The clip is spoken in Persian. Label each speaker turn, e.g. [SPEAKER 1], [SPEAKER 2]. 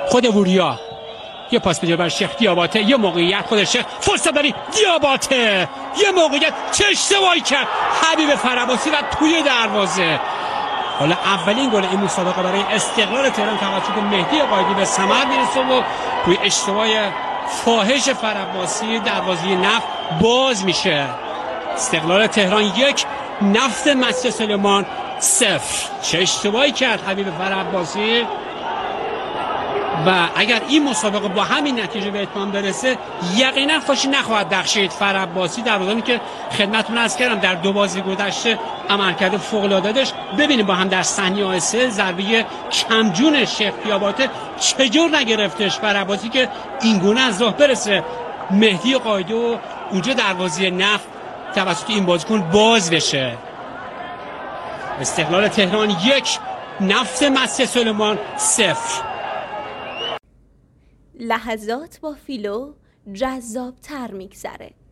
[SPEAKER 1] خود وریا یه پاس بده بر شیخ دیاباته، یه موقعیت خود شیخ، فرصت داری دیاباته، یه موقعیت، چه اشتباهی کرد حبیب فرباسی و توی دروازه. حالا اولین گل این مسابقه برای استقلال تهران توسط مهدی قائدی به ثمر میرسه و روی اشتباه فاحش فرباسی دروازه نفت باز میشه. استقلال تهران 1، نفت مسجد سلیمان 0. چه اشتباهی کرد حبیب فرباسی و اگر این مسابقه با همین نتیجه به اتمام برسه یقینا خوشی نخواهد بخشید فرباسی، در حالی که خدمتتون عرض کردم در 2 بازی گذشته عملکرد فوق‌العاده داشت. ببینیم با هم در ثانیه 3 ضربه کمجون شیخ دیاباته چجور نگرفتش فرباسی که این گونه از راه برسه مهدی قائدی و اونجا دروازه نفت توسط این بازیکن باز بشه. استقلال تهران 1، نفت مسجد سلیمان 0.
[SPEAKER 2] لحظات با فیلو جذاب‌تر می‌گذره.